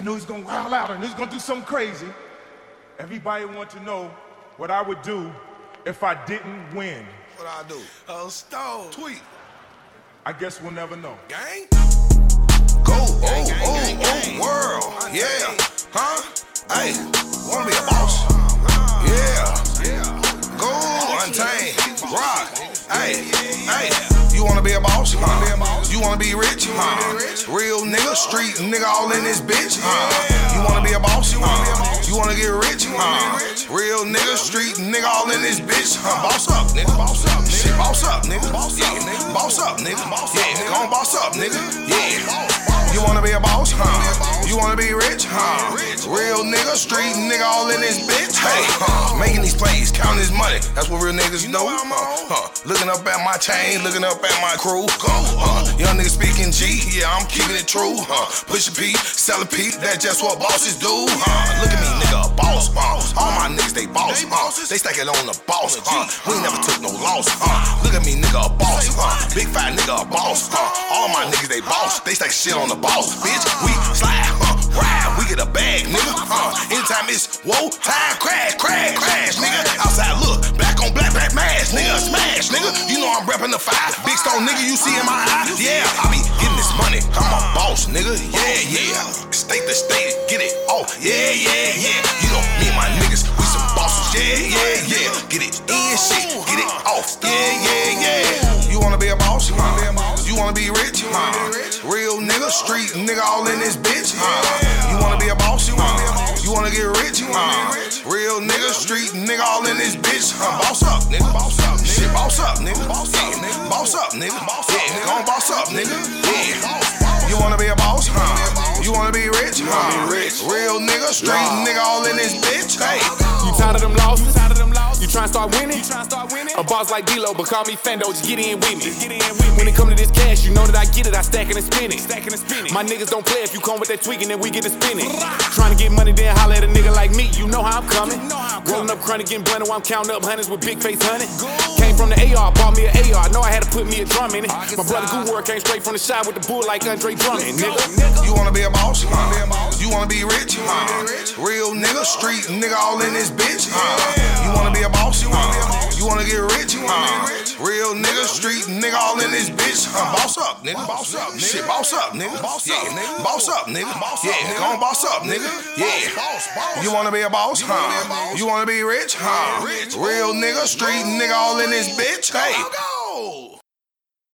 I knew he was gonna wild out and he was gonna do something crazy. Everybody wanted to know what I would do if I didn't win. What I do? Oh, Stone. Tweet. I guess we'll never know. Gang? Go, world. Yeah. Huh? Hey, wanna be a boss? Yeah. Go, Untamed. Rock. Hey. You wanna be a boss? You wanna be rich? Real nigga, street nigga, all in this bitch. You wanna be a boss? You wanna get rich? Real nigga, street nigga, all in this bitch. Boss up, nigga. Shit, boss up, nigga. Yeah, boss up, nigga. Yeah, gon' boss up, nigga. Yeah. You wanna be a boss? You wanna be rich? Real nigga, street nigga, all in this bitch. Hey, making these plays, counting this money. That's what real niggas know. Looking up at my chain, looking up at my crew. Young nigga speaking G, yeah, I'm keeping it true. Pusha P, Sellin' P, that's just what bosses do. Look at me, nigga, a boss. All my niggas, they boss. They stacking on the boss. We ain't never took no loss. Look at me, nigga, a boss. Big fat nigga, a boss. All my niggas, they boss. They stack shit on the boss. Bitch, we slide, ride, we get a bag, nigga. Anytime it's whoa, time, crash, nigga. Outside, look, black on black mask, nigga, smash, nigga. You know I'm reppin' the 5. Big stone nigga, you see in my eye? Yeah, I be getting this money. I'm a boss, nigga. Yeah. State to state, get it off. Yeah. You know me and my niggas, we some bosses. Yeah. Get it in, shit, get it off. Yeah. You wanna be a boss? You wanna be rich? Real nigga, street nigga, all in this bitch. You wanna be a boss? You wanna get rich? Real nigga, street nigga, all in this bitch. Boss up, nigga. Shit, boss up, nigga. Yeah, boss up, nigga. Yeah, gon' boss up, nigga. Yeah. You wanna be a boss? You wanna be rich? Real nigga, street nigga, all in this bitch. Hey. You tired of them losses? You tryna start winning? A boss like D-Lo, but call me Fendo, just get in with me. When it come to this cash, you know that I get it, I stack it and spin it. My niggas don't play, if you come with that tweaking, then we get to spinning. Tryna get money, then holla at a nigga like me, you know how I'm coming. Rolling up chronic, getting blunted while I'm counting up hundreds with big face honey. Came from the AR, bought me an AR, know I had to put me a drum in it. My brother Goo came straight from the shop with the bull like Andre Drummond, nigga. You wanna be a boss? You wanna be rich? Real nigga, street nigga, all in this bitch. You wanna be a boss? You wanna get rich? Real nigga, street nigga, all in this bitch. Boss up, nigga. Shit, boss up, nigga. Yeah, boss up, nigga. Yeah, gon' boss up, nigga. Yeah. You wanna be a boss? You wanna be rich? Real nigga, street nigga, all in this bitch. Hey.